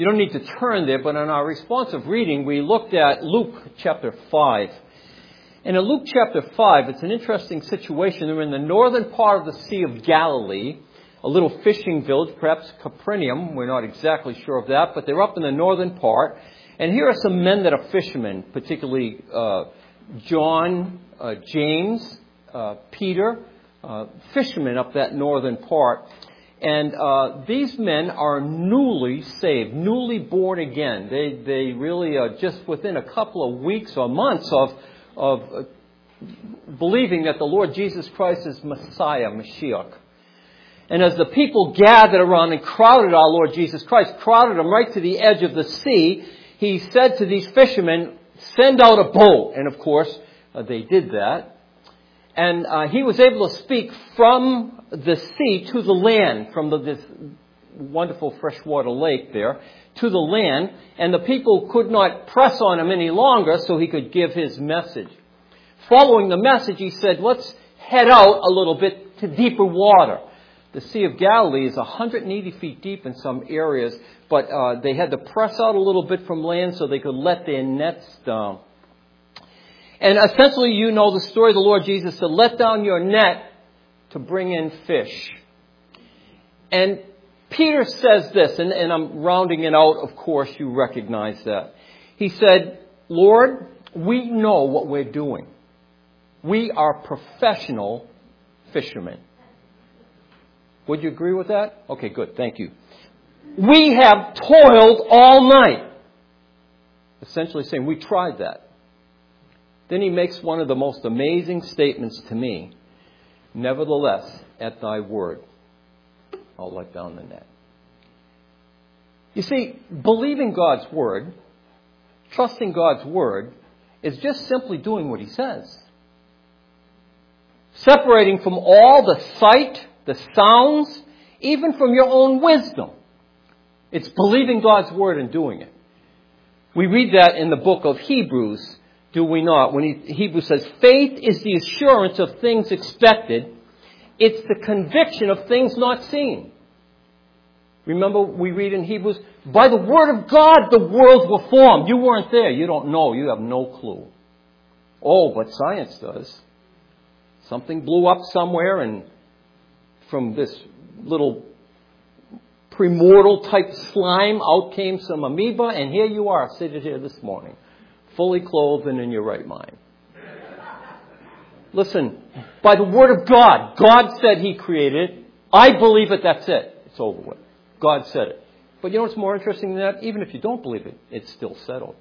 You don't need to turn there, but in our responsive reading, we looked at Luke chapter 5. And in Luke chapter 5, it's an interesting situation. They're in the northern part of the Sea of Galilee, a little fishing village, perhaps Capernaum. We're not exactly sure of that, but they're up in the northern part. And here are some men that are fishermen, particularly John, James, Peter, fishermen up that northern part. And these men are newly saved, newly born again. They really are just within a couple of weeks or months of believing that the Lord Jesus Christ is Messiah, Mashiach. And as the people gathered around and crowded our Lord Jesus Christ, crowded him right to the edge of the sea, he said to these fishermen, "Send out a boat." And of course, they did that. And he was able to speak from the sea to the land, from this wonderful freshwater lake there, to the land. And the people could not press on him any longer, so he could give his message. Following the message, he said, "Let's head out a little bit to deeper water." The Sea of Galilee is 180 feet deep in some areas, but they had to press out a little bit from land so they could let their nets down. And essentially, you know the story of the Lord Jesus said, "Let down your net to bring in fish." And Peter says this, and I'm rounding it out, of course, you recognize that. He said, "Lord, we know what we're doing. We are professional fishermen." Would you agree with that? Okay, good. Thank you. "We have toiled all night." Essentially saying, we tried that. Then he makes one of the most amazing statements to me. "Nevertheless, at thy word, I'll let down the net." You see, believing God's word, trusting God's word, is just simply doing what he says. Separating from all the sight, the sounds, even from your own wisdom. It's believing God's word and doing it. We read that in the book of Hebrews, do we not? When Hebrews says, "Faith is the assurance of things expected. It's the conviction of things not seen." Remember, we read in Hebrews, "By the word of God, the worlds were formed." You weren't there. You don't know. You have no clue. Oh, but science does. Something blew up somewhere, and from this little premortal type slime, out came some amoeba, and here you are, seated here this morning, fully clothed and in your right mind. Listen, by the word of God, God said he created it. I believe it, that's it. It's over with. God said it. But you know what's more interesting than that? Even if you don't believe it, it's still settled.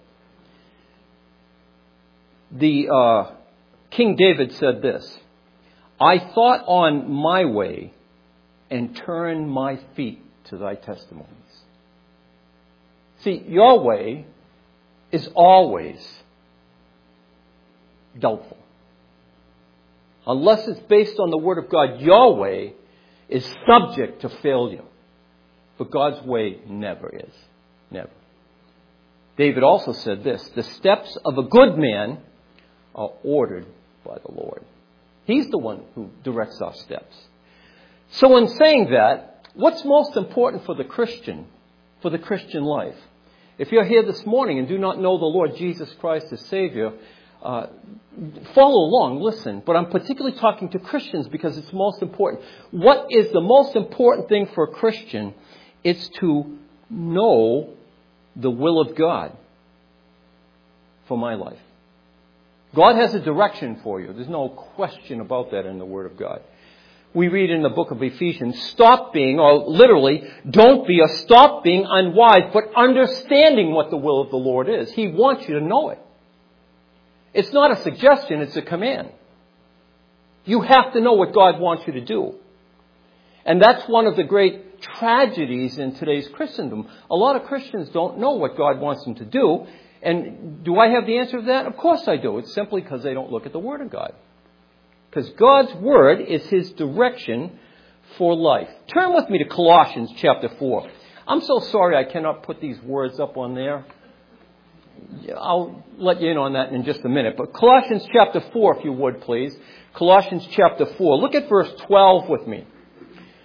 The King David said this, "I thought on my way and turned my feet to thy testimonies." See, your way is always doubtful. Unless it's based on the Word of God, your way is subject to failure. But God's way never is. Never. David also said this, "The steps of a good man are ordered by the Lord." He's the one who directs our steps. So in saying that, what's most important for the Christian life? If you're here this morning and do not know the Lord Jesus Christ as Savior, follow along, listen. But I'm particularly talking to Christians because it's most important. What is the most important thing for a Christian? It's to know the will of God for my life. God has a direction for you. There's no question about that in the Word of God. We read in the book of Ephesians, stop being, or literally, don't be, or stop being unwise, but understanding what the will of the Lord is. He wants you to know it. It's not a suggestion, it's a command. You have to know what God wants you to do. And that's one of the great tragedies in today's Christendom. A lot of Christians don't know what God wants them to do. And do I have the answer to that? Of course I do. It's simply because they don't look at the Word of God. Because God's Word is His direction for life. Turn with me to Colossians chapter 4. I'm so sorry I cannot put these words up on there. I'll let you in on that in just a minute. But Colossians chapter 4, if you would, please. Colossians chapter 4. Look at verse 12 with me.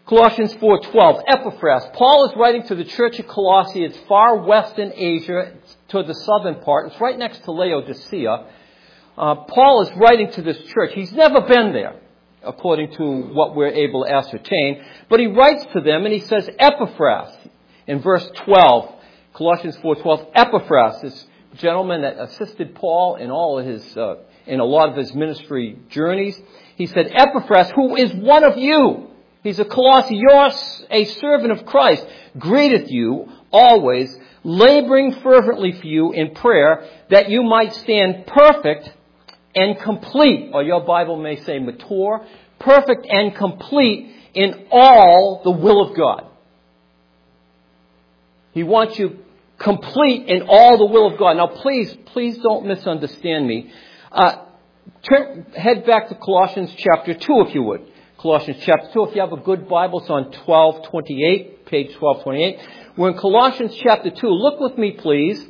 Colossians 4:12, Epaphras. Paul is writing to the church of Colossae. It's far west in Asia, to the southern part. It's right next to Laodicea. Paul is writing to this church. He's never been there, according to what we're able to ascertain. But he writes to them and he says, Epaphras, in verse 12, Colossians 4:12, Epaphras, this gentleman that assisted Paul in all of his, in a lot of his ministry journeys. He said, Epaphras, who is one of you. He's a Colossae. You're a servant of Christ. Greeteth you always, laboring fervently for you in prayer, that you might stand perfect and complete, or your Bible may say mature, perfect and complete in all the will of God. He wants you complete in all the will of God. Now please don't misunderstand me. Head back to Colossians chapter 2 if you would. Colossians chapter 2. If you have a good Bible, it's on 1228, page 1228. We're in Colossians chapter 2. Look with me, please,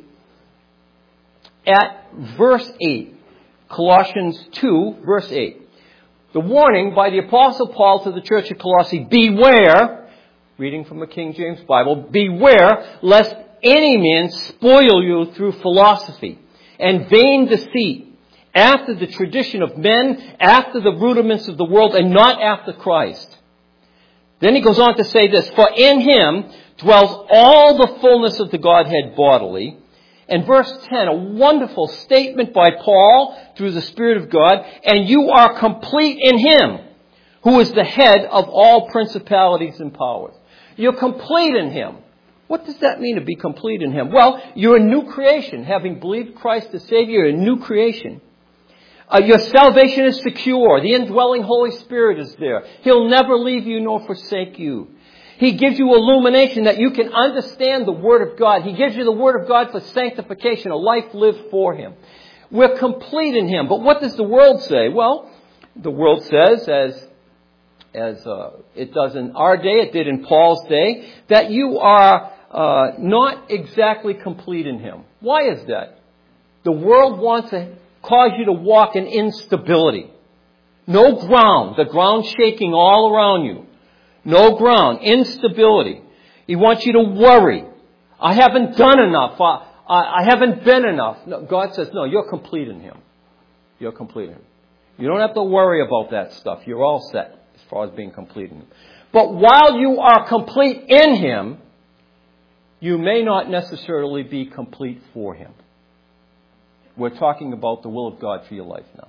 at verse 8. Colossians 2, verse 8. The warning by the Apostle Paul to the church of Colossae, beware, reading from the King James Bible, beware lest any man spoil you through philosophy and vain deceit, after the tradition of men, after the rudiments of the world, and not after Christ. Then he goes on to say this, for in him dwells all the fullness of the Godhead bodily. And verse 10, a wonderful statement by Paul through the Spirit of God, and you are complete in him, who is the head of all principalities and powers. You're complete in him. What does that mean to be complete in him? Well, you're a new creation. Having believed Christ as Savior, you're a new creation. Your salvation is secure. The indwelling Holy Spirit is there. He'll never leave you nor forsake you. He gives you illumination that you can understand the Word of God. He gives you the Word of God for sanctification, a life lived for Him. We're complete in Him. But what does the world say? Well, the world says, as it does in our day, it did in Paul's day, that you are not exactly complete in Him. Why is that? The world wants to cause you to walk in instability. No ground. The ground shaking all around you. No ground. Instability. He wants you to worry. I haven't done enough. I haven't been enough. No, God says, no, you're complete in Him. You're complete in Him. You don't have to worry about that stuff. You're all set as far as being complete in Him. But while you are complete in Him, you may not necessarily be complete for Him. We're talking about the will of God for your life now.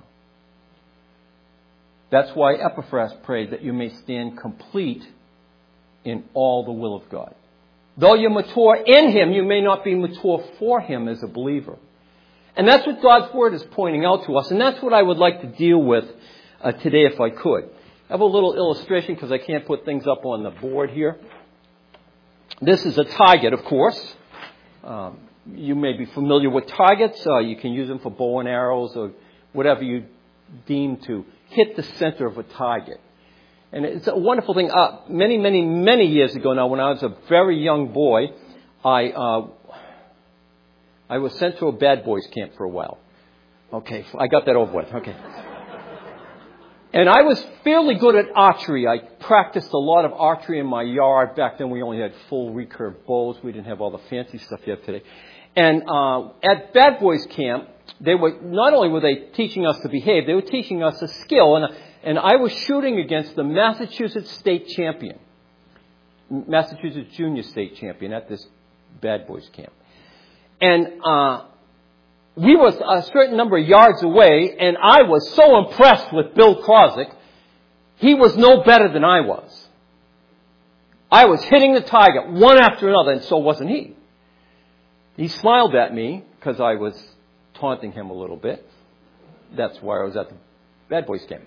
That's why Epaphras prayed that you may stand complete in all the will of God. Though you're mature in Him, you may not be mature for Him as a believer. And that's what God's Word is pointing out to us. And that's what I would like to deal with today if I could. I have a little illustration because I can't put things up on the board here. This is a target, of course. You may be familiar with targets. You can use them for bow and arrows or whatever you deem to hit the center of a target. And it's a wonderful thing. Many years ago now, when I was a very young boy, I was sent to a bad boys camp for a while. Okay, I got that over with. Okay. And I was fairly good at archery. I practiced a lot of archery in my yard. Back then we only had full recurve bows. We didn't have all the fancy stuff you have today. And at Bad Boys Camp, not only were they teaching us to behave, they were teaching us a skill. And I was shooting against the Massachusetts state champion, Massachusetts junior state champion at this Bad Boys Camp. And we were a certain number of yards away, and I was so impressed with Bill Krozik. He was no better than I was. I was hitting the target one after another, and so wasn't he. He smiled at me because I was taunting him a little bit. That's why I was at the Bad Boys Camp.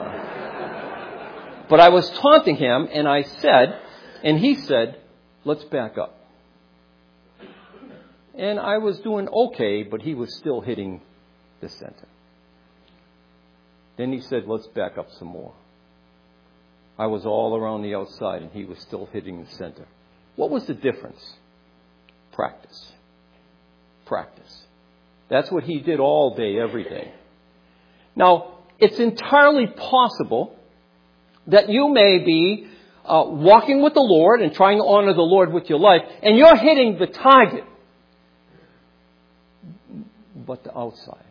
But I was taunting him, and I said, and he said, let's back up. And I was doing okay, but he was still hitting the center. Then he said, let's back up some more. I was all around the outside, and he was still hitting the center. What was the difference? Practice. Practice. That's what he did all day, every day. Now, it's entirely possible that you may be walking with the Lord and trying to honor the Lord with your life, and you're hitting the target, but the outside.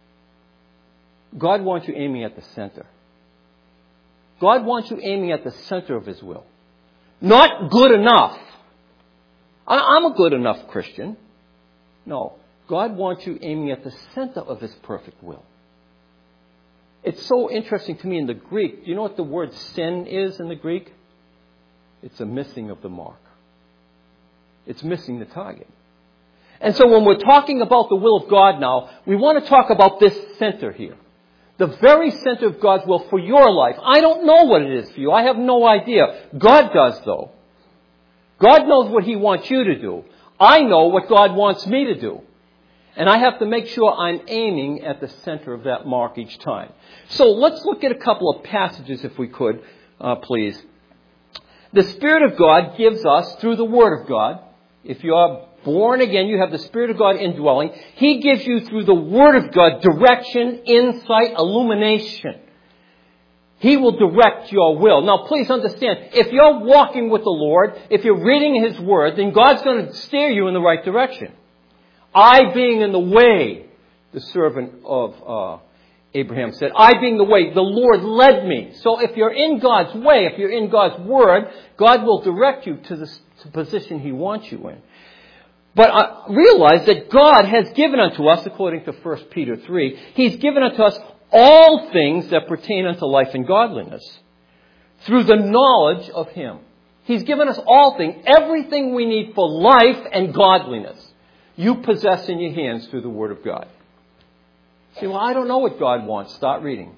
God wants you aiming at the center. God wants you aiming at the center of His will. Not good enough. I'm a good enough Christian. No. God wants you aiming at the center of His perfect will. It's so interesting to me in the Greek. Do you know what the word sin is in the Greek? It's a missing of the mark. It's missing the target. And so when we're talking about the will of God now, we want to talk about this center here. The very center of God's will for your life. I don't know what it is for you. I have no idea. God does, though. God knows what He wants you to do. I know what God wants me to do. And I have to make sure I'm aiming at the center of that mark each time. So let's look at a couple of passages, if we could, please. The Spirit of God gives us, through the Word of God, if you are born again, you have the Spirit of God indwelling. He gives you, through the Word of God, direction, insight, illumination. He will direct your will. Now, please understand, if you're walking with the Lord, if you're reading His Word, then God's going to steer you in the right direction. I being in the way, the servant of Abraham said, I being the way, the Lord led me. So if you're in God's way, if you're in God's Word, God will direct you to the position He wants you in. But realize that God has given unto us, according to 1 Peter 3, He's given unto us all things that pertain unto life and godliness through the knowledge of Him. He's given us all things, everything we need for life and godliness. You possess in your hands through the Word of God. See, well, I don't know what God wants. Start reading.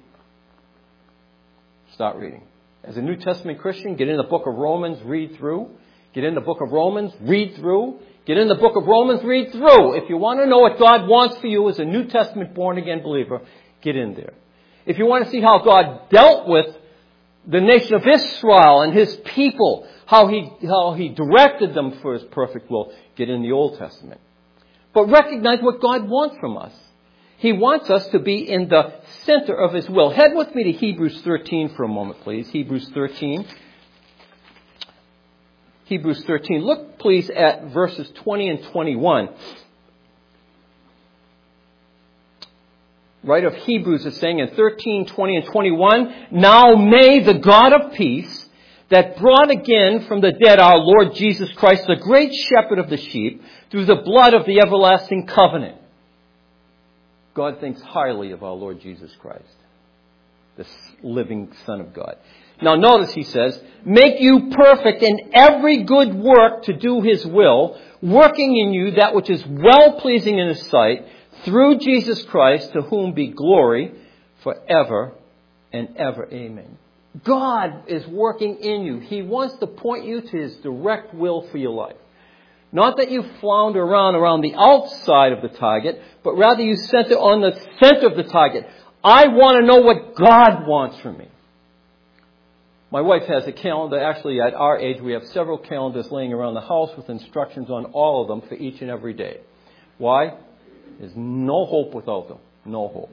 Start reading. As a New Testament Christian, get in the book of Romans, read through. Get in the book of Romans, read through. Get in the book of Romans, read through. If you want to know what God wants for you as a New Testament born-again believer, get in there. If you want to see how God dealt with the nation of Israel and His people, how he directed them for His perfect will, get in the Old Testament. But recognize what God wants from us. He wants us to be in the center of His will. Head with me to Hebrews 13 for a moment, please. Hebrews 13. Hebrews 13. Look, please, at verses 20 and 21. Right of Hebrews is saying in 13, 20, and 21, Now may the God of peace, that brought again from the dead our Lord Jesus Christ, the great shepherd of the sheep, through the blood of the everlasting covenant. God thinks highly of our Lord Jesus Christ, the living Son of God. Now notice he says, make you perfect in every good work to do His will, working in you that which is well-pleasing in His sight, through Jesus Christ, to whom be glory forever and ever. Amen. God is working in you. He wants to point you to His direct will for your life. Not that you flounder around the outside of the target, but rather you center on the center of the target. I want to know what God wants from me. My wife has a calendar. Actually, at our age, we have several calendars laying around the house with instructions on all of them for each and every day. Why? There's no hope without them. No hope.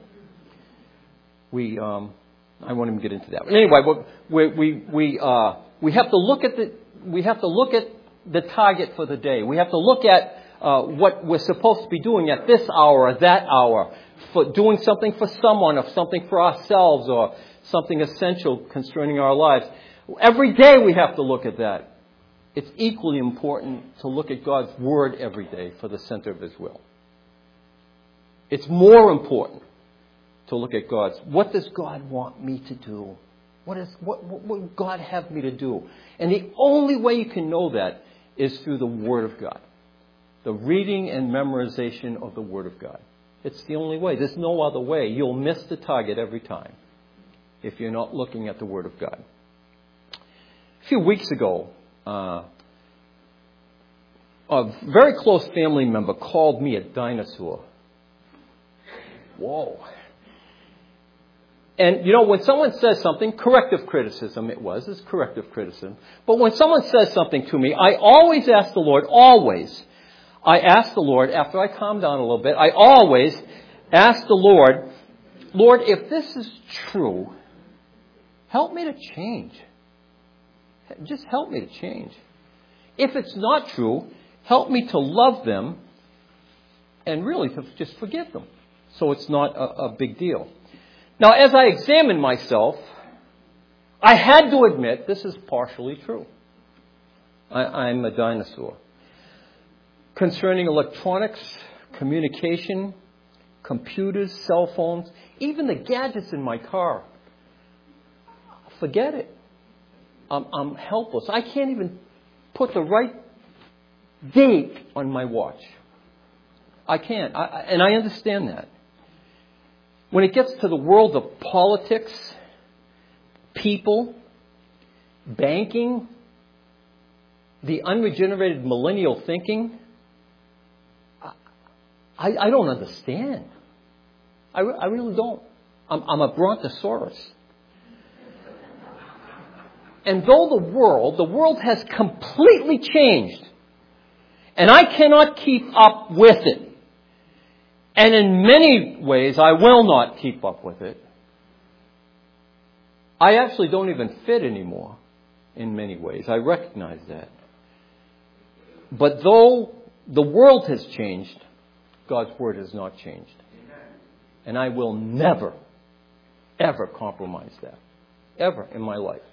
I won't even get into that. But anyway, we have to look at the target for the day. We have to look at what we're supposed to be doing at this hour or that hour, for doing something for someone or something for ourselves or something essential concerning our lives. Every day we have to look at that. It's equally important to look at God's Word every day for the center of His will. It's more important to look at God's. What does God want me to do? What would God have me to do? And the only way you can know that is through the Word of God. The reading and memorization of the Word of God. It's the only way. There's no other way. You'll miss the target every time if you're not looking at the Word of God. A few weeks ago, a very close family member called me a dinosaur. Whoa. And, when someone says something, corrective criticism it's corrective criticism. But when someone says something to me, I always ask the Lord, after I calm down a little bit, I always ask the Lord, if this is true, help me to change. Just help me to change. If it's not true, help me to love them and really to just forgive them. So it's not a big deal. Now, as I examine myself, I had to admit this is partially true. I'm a dinosaur. Concerning electronics, communication, computers, cell phones, even the gadgets in my car, forget it. I'm helpless. I can't even put the right date on my watch. I can't. And I understand that. When it gets to the world of politics, people, banking, the unregenerated millennial thinking, I don't understand. I really don't. I'm a brontosaurus. And though the world has completely changed, and I cannot keep up with it, and in many ways I will not keep up with it, I actually don't even fit anymore in many ways. I recognize that. But though the world has changed, God's Word has not changed. And I will never, ever compromise that. Ever in my life.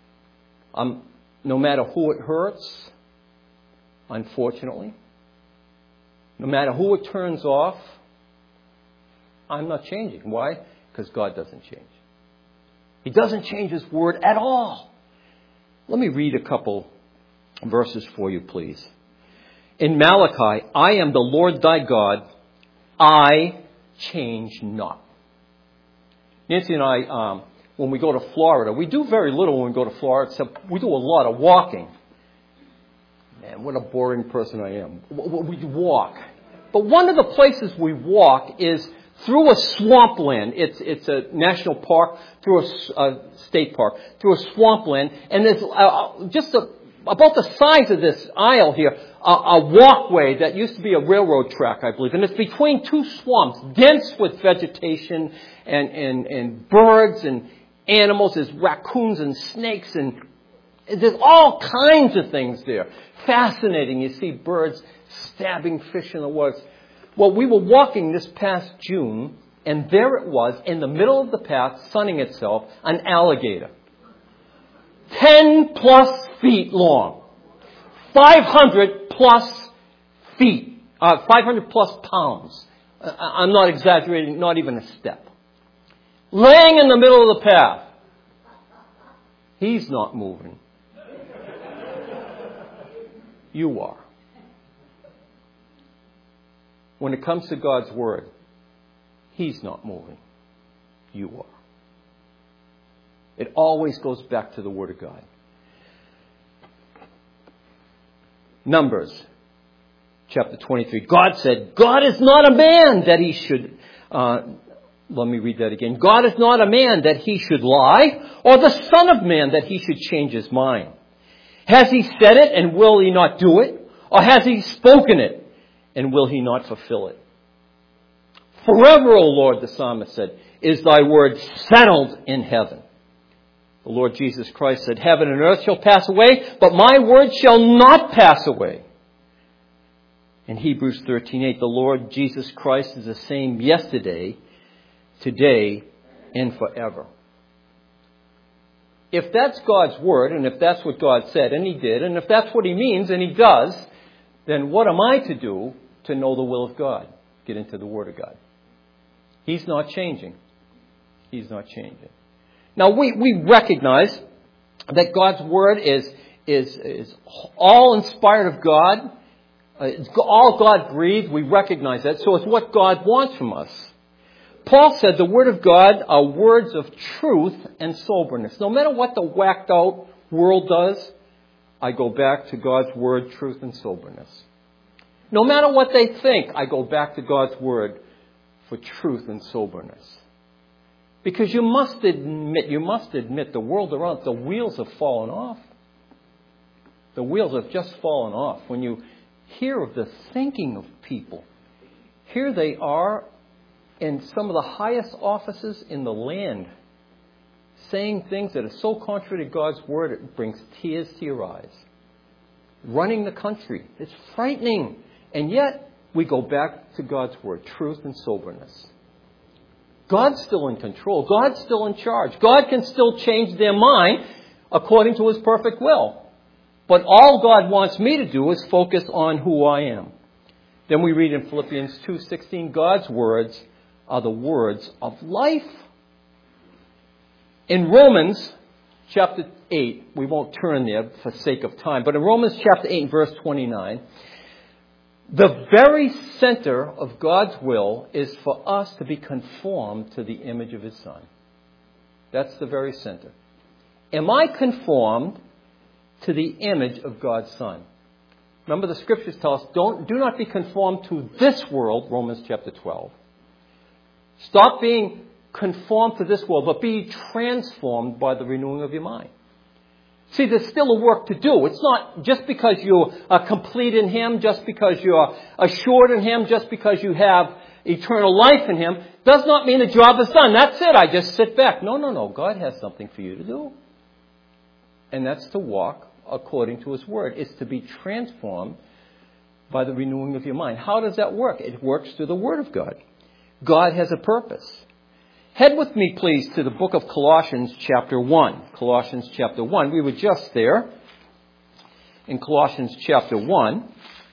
No matter who it hurts, unfortunately, no matter who it turns off, I'm not changing. Why? Because God doesn't change. He doesn't change His Word at all. Let me read a couple verses for you, please. In Malachi, I am the Lord thy God, I change not. Nancy and I, when we go to Florida, we do very little when we go to Florida, except we do a lot of walking. Man, what a boring person I am. We walk. But one of the places we walk is through a swampland. It's a national park, through a state park, through a swampland. And there's about the size of this aisle here, a walkway that used to be a railroad track, I believe. And it's between two swamps, dense with vegetation and birds and animals. There's raccoons and snakes and there's all kinds of things there. Fascinating. You see birds stabbing fish in the woods. Well, we were walking this past June, and there it was, in the middle of the path, sunning itself, an alligator. 10 plus feet long. 500 plus feet. 500 plus pounds. I'm not exaggerating, not even a step. Laying in the middle of the path. He's not moving. You are. When it comes to God's Word, He's not moving. You are. It always goes back to the Word of God. Numbers, chapter 23. God said, God is not a man that He should... let me read that again. God is not a man that He should lie, or the Son of Man that He should change His mind. Has He said it, and will He not do it? Or has He spoken it, and will He not fulfill it? Forever, O Lord, the psalmist said, is thy word settled in heaven. The Lord Jesus Christ said, heaven and earth shall pass away, but my word shall not pass away. In Hebrews 13:8, the Lord Jesus Christ is the same yesterday, today, and forever. If that's God's word, and if that's what God said, and He did, and if that's what He means, and He does, then what am I to do to know the will of God? Get into the Word of God. He's not changing. He's not changing. Now, we recognize that God's Word is all inspired of God. It's all God breathed. We recognize that. So it's what God wants from us. Paul said the Word of God are words of truth and soberness. No matter what the whacked out world does, I go back to God's Word, truth and soberness. No matter what they think, I go back to God's Word for truth and soberness. Because you must admit the world around, the wheels have fallen off. The wheels have just fallen off. When you hear of the thinking of people, here they are in some of the highest offices in the land, saying things that are so contrary to God's word, it brings tears to your eyes. Running the country. It's frightening. And yet, we go back to God's word, truth and soberness. God's still in control. God's still in charge. God can still change their mind according to His perfect will. But all God wants me to do is focus on who I am. Then we read in Philippians 2:16, God's words are the words of life. In Romans chapter 8, we won't turn there for sake of time, but in Romans chapter 8 verse 29, the very center of God's will is for us to be conformed to the image of His Son. That's the very center. Am I conformed to the image of God's Son? Remember, the Scriptures tell us, do not be conformed to this world, Romans chapter 12. Stop being conformed to this world, but be transformed by the renewing of your mind. See, there's still a work to do. It's not just because you are complete in Him, just because you are assured in Him, just because you have eternal life in Him, does not mean the job is done. That's it. I just sit back. No. God has something for you to do. And that's to walk according to His Word. It's to be transformed by the renewing of your mind. How does that work? It works through the Word of God. God has a purpose. Head with me, please, to the book of Colossians chapter 1. Colossians chapter 1. We were just there in Colossians chapter 1.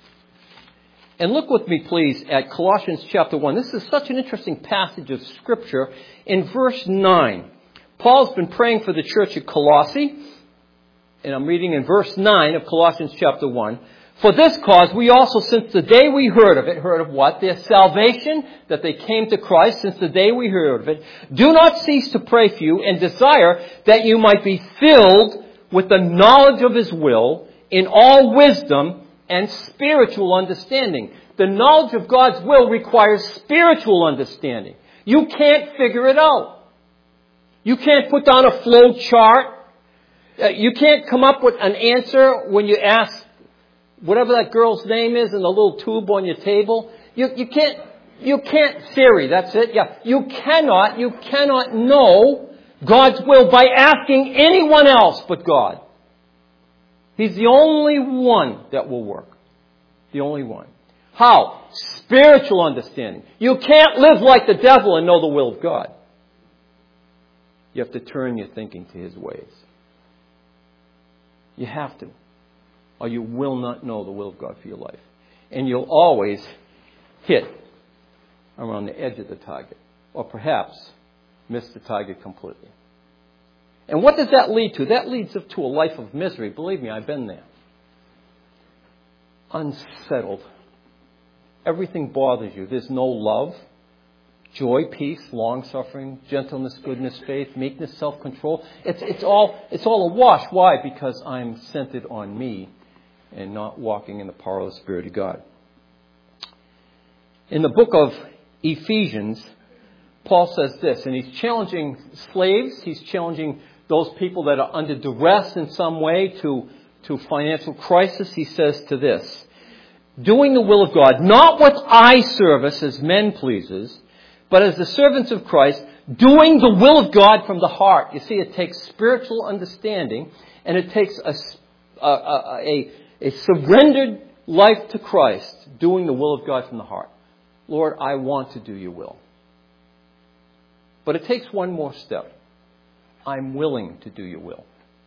And look with me, please, at Colossians chapter 1. This is such an interesting passage of Scripture. In verse 9, Paul's been praying for the church at Colossae. And I'm reading in verse 9 of Colossians chapter 1. For this cause, we also, since the day we heard of what? Their salvation, that they came to Christ, since the day we heard of it, do not cease to pray for you and desire that you might be filled with the knowledge of His will in all wisdom and spiritual understanding. The knowledge of God's will requires spiritual understanding. You can't figure it out. You can't put down a flow chart. You can't come up with an answer when you ask whatever that girl's name is in the little tube on your table. You can't theory, that's it. Yeah. You cannot know God's will by asking anyone else but God. He's the only one that will work. The only one. How? Spiritual understanding. You can't live like the devil and know the will of God. You have to turn your thinking to His ways. You have to. Or you will not know the will of God for your life. And you'll always hit around the edge of the target. Or perhaps miss the target completely. And what does that lead to? That leads to a life of misery. Believe me, I've been there. Unsettled. Everything bothers you. There's no love, joy, peace, long-suffering, gentleness, goodness, faith, meekness, self-control. It's all awash. Why? Because I'm centered on me and not walking in the power of the Spirit of God. In the book of Ephesians, Paul says this, and he's challenging slaves. He's challenging those people that are under duress in some way to financial crisis. He says to this, doing the will of God, not with eye service as men pleasers, but as the servants of Christ, doing the will of God from the heart. You see, it takes spiritual understanding, and it takes a surrendered life to Christ, doing the will of God from the heart. Lord, I want to do your will. But it takes one more step. I'm willing to do your will.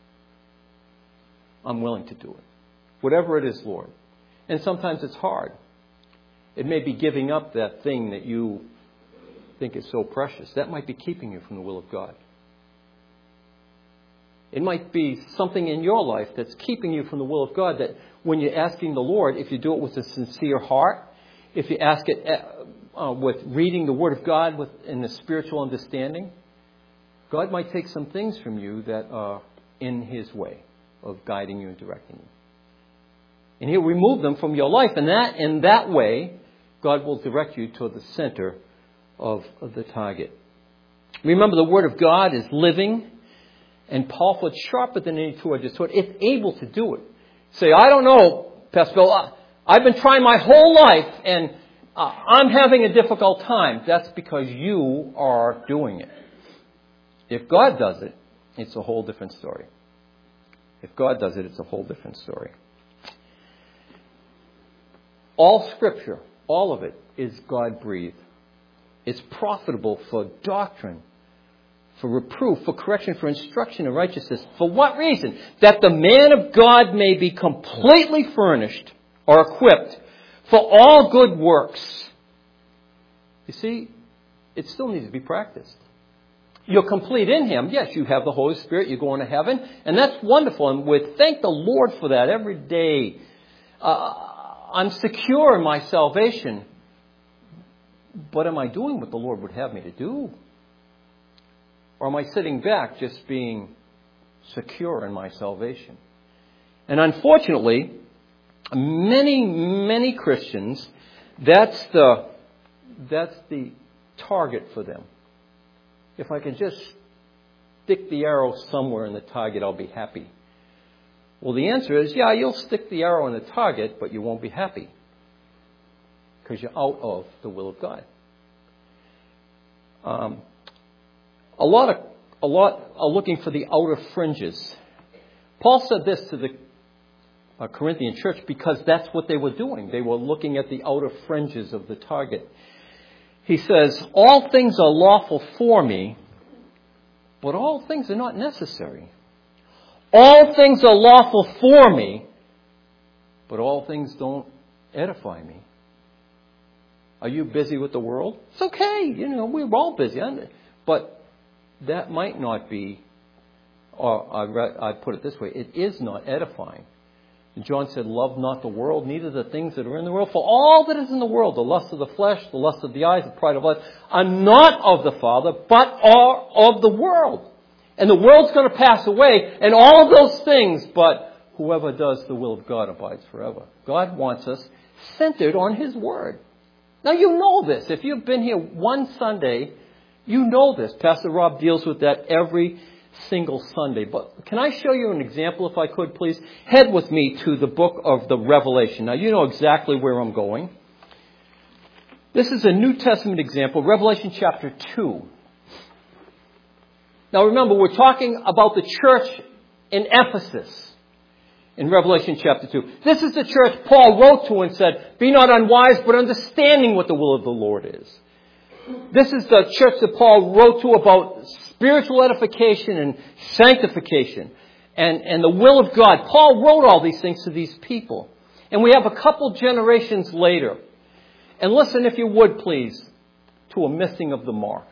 I'm willing to do it. Whatever it is, Lord. And sometimes it's hard. It may be giving up that thing that you think is so precious. That might be keeping you from the will of God. It might be something in your life that's keeping you from the will of God, that when you're asking the Lord, if you do it with a sincere heart, if you ask it with reading the Word of God in the spiritual understanding, God might take some things from you that are in His way of guiding you and directing you. And He'll remove them from your life. And in that way, God will direct you to the center of the target. Remember, the Word of God is living and powerful. It's sharper than any two-edged sword. It's able to do it. Say, I don't know, Pastor Bill, I've been trying my whole life and I'm having a difficult time. That's because you are doing it. If God does it, it's a whole different story. If God does it, it's a whole different story. All Scripture, all of it, is God-breathed. It's profitable for doctrine, for reproof, for correction, for instruction in righteousness. For what reason? That the man of God may be completely furnished or equipped for all good works. You see, it still needs to be practiced. You're complete in Him. Yes, you have the Holy Spirit. You're going to heaven. And that's wonderful. And we thank the Lord for that every day. I'm secure in my salvation. But am I doing what the Lord would have me to do? Or am I sitting back just being secure in my salvation? And unfortunately, many Christians, that's the target for them. If I can just stick the arrow somewhere in the target, I'll be happy. Well, the answer is, yeah, you'll stick the arrow in the target, but you won't be happy. Because you're out of the will of God. A lot are looking for the outer fringes. Paul said this to the Corinthian church because that's what they were doing. They were looking at the outer fringes of the target. He says, all things are lawful for me, but all things are not necessary. All things are lawful for me, but all things don't edify me. Are you busy with the world? It's okay. We're all busy. But that might not be, or I put it this way, it is not edifying. And John said, love not the world, neither the things that are in the world. For all that is in the world, the lust of the flesh, the lust of the eyes, the pride of life, are not of the Father, but are of the world. And the world's going to pass away, and all of those things, but whoever does the will of God abides forever. God wants us centered on His Word. Now you know this. If you've been here one Sunday, you know this. Pastor Rob deals with that every single Sunday. But can I show you an example, if I could, please? Head with me to the book of the Revelation. Now, you know exactly where I'm going. This is a New Testament example, Revelation chapter 2. Now, remember, we're talking about the church in Ephesus in Revelation chapter 2. This is the church Paul wrote to and said, be not unwise, but understanding what the will of the Lord is. This is the church that Paul wrote to about spiritual edification and sanctification and the will of God. Paul wrote all these things to these people. And we have a couple generations later. And listen, if you would, please, to a missing of the mark.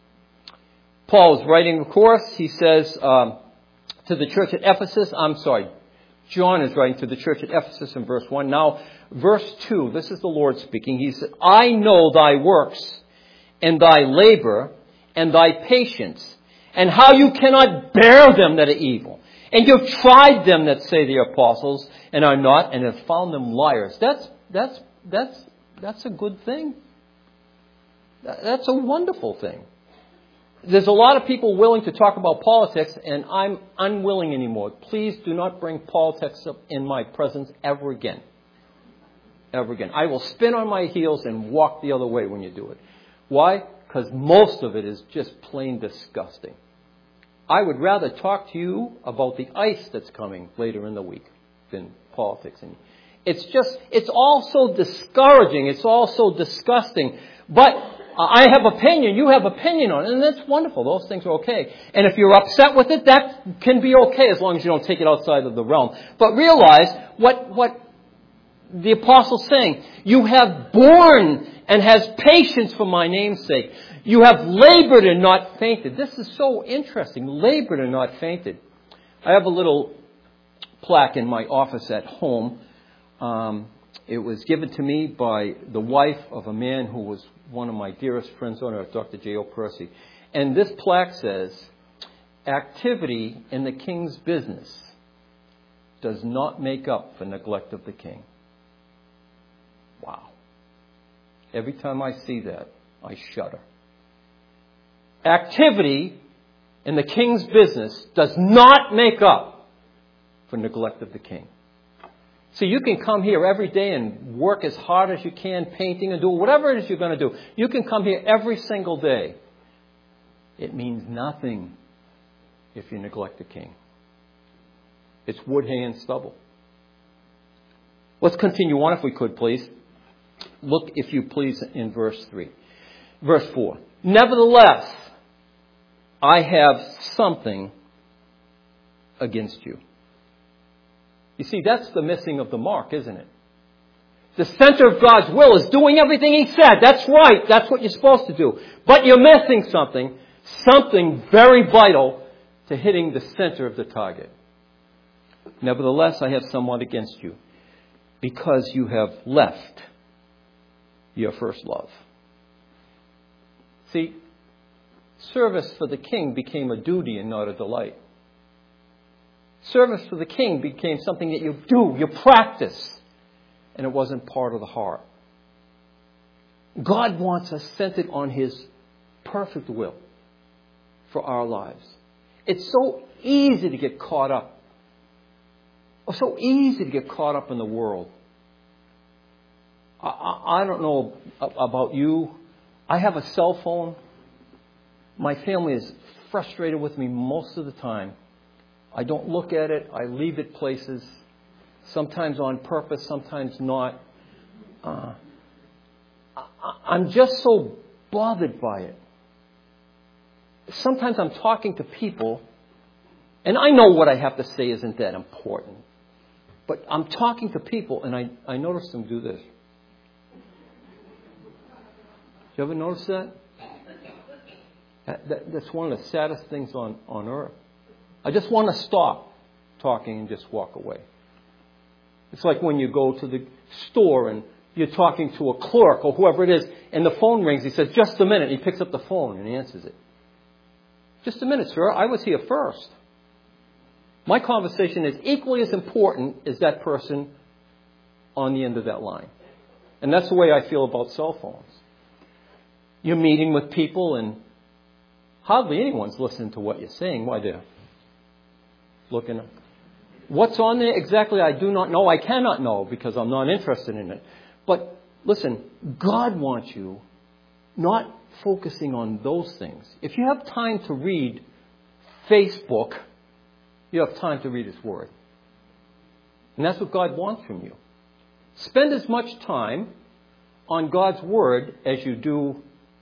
Paul is writing, of course, he says to the church at Ephesus, John is writing to the church at Ephesus in verse 1. Now, verse 2, this is the Lord speaking. He said, I know thy works and thy labor and thy patience, and how you cannot bear them that are evil. And you've tried them that say they are apostles and are not, and have found them liars. That's a good thing. That's a wonderful thing. There's a lot of people willing to talk about politics, and I'm unwilling anymore. Please do not bring politics up in my presence ever again. Ever again. I will spin on my heels and walk the other way when you do it. Why? Because most of it is just plain disgusting. I would rather talk to you about the ice that's coming later in the week than politics. And it's all so discouraging. It's all so disgusting. But I have opinion, you have opinion on it, and that's wonderful. Those things are okay. And if you're upset with it, that can be okay as long as you don't take it outside of the realm. But realize what the apostle's saying. You have borne and has patience for my name's sake. You have labored and not fainted. This is so interesting. Labored and not fainted. I have a little plaque in my office at home. It was given to me by the wife of a man who was one of my dearest friends on earth, Dr. J.O. Percy. And this plaque says, activity in the king's business does not make up for neglect of the king. Wow. Every time I see that, I shudder. Activity in the king's business does not make up for neglect of the king. So you can come here every day and work as hard as you can, painting and do whatever it is you're going to do. You can come here every single day. It means nothing if you neglect the king. It's wood, hay, and stubble. Let's continue on if we could, please. Look, if you please, in verse 3. Verse 4. Nevertheless, I have something against you. You see, that's the missing of the mark, isn't it? The center of God's will is doing everything He said. That's right. That's what you're supposed to do. But you're missing something. Something very vital to hitting the center of the target. Nevertheless, I have somewhat against you, because you have left your first love. See, service for the king became a duty and not a delight. Service for the king became something that you do, you practice, and it wasn't part of the heart. God wants us centered on His perfect will for our lives. It's so easy to get caught up. It's so easy to get caught up in the world. I don't know about you. I have a cell phone. My family is frustrated with me most of the time. I don't look at it. I leave it places. Sometimes on purpose, sometimes not. I'm just so bothered by it. Sometimes I'm talking to people, and I know what I have to say isn't that important. But I'm talking to people, and I notice them do this. You ever notice that? That's one of the saddest things on earth. I just want to stop talking and just walk away. It's like when you go to the store and you're talking to a clerk or whoever it is, and the phone rings. He says, "Just a minute." He picks up the phone and he answers it. "Just a minute, sir. I was here first." My conversation is equally as important as that person on the end of that line. And that's the way I feel about cell phones. You're meeting with people and hardly anyone's listening to what you're saying. Why, they're looking up. What's on there exactly, I do not know. I cannot know because I'm not interested in it. But listen, God wants you not focusing on those things. If you have time to read Facebook, you have time to read His Word. And that's what God wants from you. Spend as much time on God's Word as you do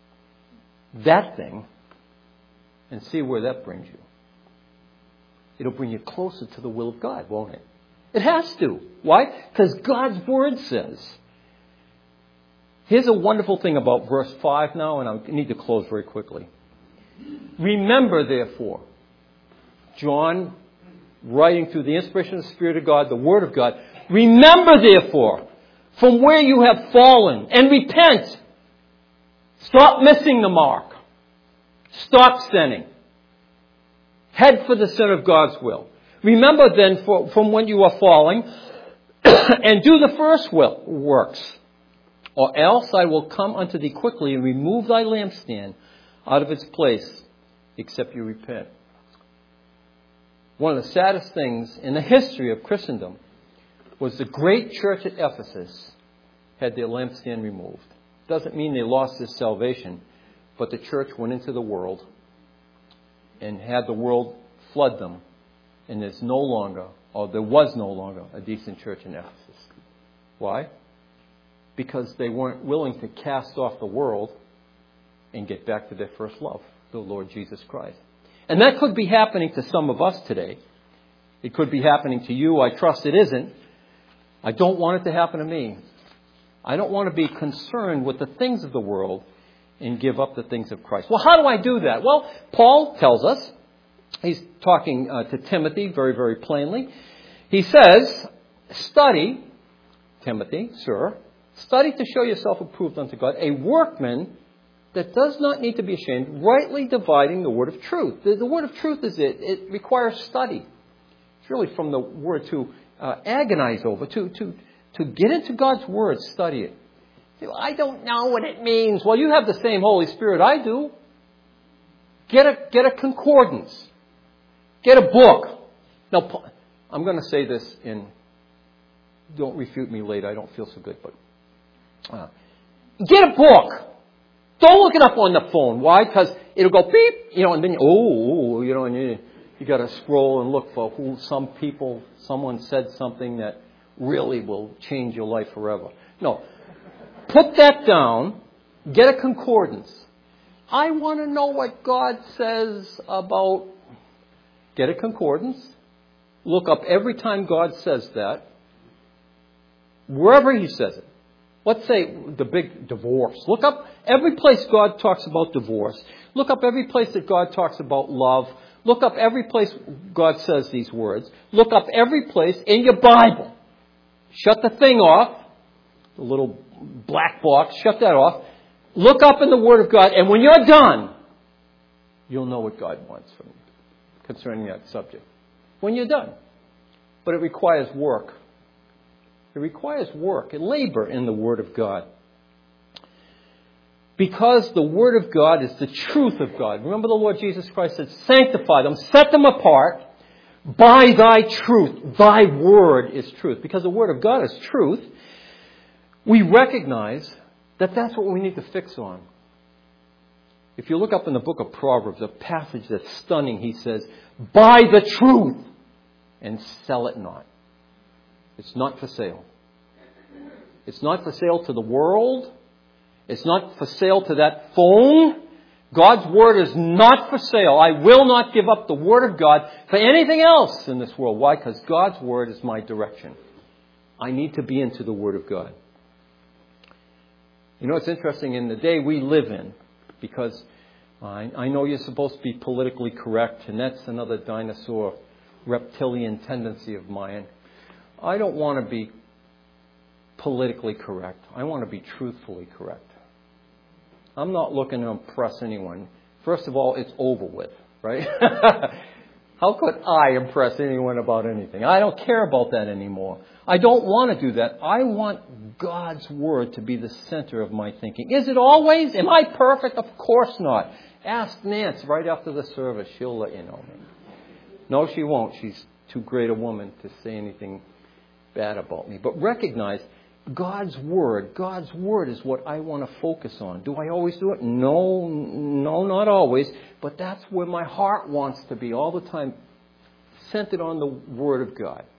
that thing, and see where that brings you. It'll bring you closer to the will of God, won't it? It has to. Why? Because God's Word says. Here's a wonderful thing about verse 5 now, and I need to close very quickly. Remember, therefore, John, writing through the inspiration of the Spirit of God, the Word of God, remember, therefore, from where you have fallen, and repent. Stop missing the mark. Stop sinning. Head for the center of God's will. Remember then from when you are falling, and do the first works. Or else I will come unto thee quickly and remove thy lampstand out of its place, except you repent. One of the saddest things in the history of Christendom was the great church at Ephesus had their lampstand removed. Doesn't mean they lost their salvation, but the church went into the world and had the world flood them, and there was no longer a decent church in Ephesus. Why? Because they weren't willing to cast off the world and get back to their first love, the Lord Jesus Christ. And that could be happening to some of us today. It could be happening to you. I trust it isn't. I don't want it to happen to me. I don't want to be concerned with the things of the world and give up the things of Christ. Well, how do I do that? Well, Paul tells us, he's talking to Timothy very, very plainly. He says, study, Timothy, sir, study to show yourself approved unto God, a workman that does not need to be ashamed, rightly dividing the word of truth. The word of truth is it. It requires study. It's really from the word to agonize over, to get into God's word, study it. I don't know what it means. Well, you have the same Holy Spirit I do. Get a concordance. Get a book. Now, I'm going to say this don't refute me later. I don't feel so good, but get a book. Don't look it up on the phone. Why? Because it'll go beep, and then and You got to scroll and look for someone said something that really will change your life forever. No. Put that down. Get a concordance. I want to know what God says about... Get a concordance. Look up every time God says that. Wherever He says it. Let's say the big divorce. Look up every place God talks about divorce. Look up every place that God talks about love. Look up every place God says these words. Look up every place in your Bible. Shut the thing off. The little black box. Shut that off. Look up in the Word of God. And when you're done, you'll know what God wants from you concerning that subject. When you're done. But it requires work. It requires work and labor in the Word of God. Because the Word of God is the truth of God. Remember the Lord Jesus Christ said, sanctify them, set them apart by Thy truth. Thy Word is truth. Because the Word of God is truth, we recognize that that's what we need to fix on. If you look up in the book of Proverbs, a passage that's stunning, he says, buy the truth and sell it not. It's not for sale. It's not for sale to the world. It's not for sale to that phone. God's Word is not for sale. I will not give up the Word of God for anything else in this world. Why? Because God's Word is my direction. I need to be into the Word of God. You know, it's interesting in the day we live in, because I know you're supposed to be politically correct, and that's another dinosaur reptilian tendency of mine. I don't want to be politically correct. I want to be truthfully correct. I'm not looking to impress anyone. First of all, it's over with, right? How could I impress anyone about anything? I don't care about that anymore. I don't want to do that. I want God's Word to be the center of my thinking. Is it always? Am I perfect? Of course not. Ask Nance right after the service. She'll let you know. No, she won't. She's too great a woman to say anything bad about me. But recognize God's Word is what I want to focus on. Do I always do it? No, not always. But that's where my heart wants to be all the time, centered on the Word of God.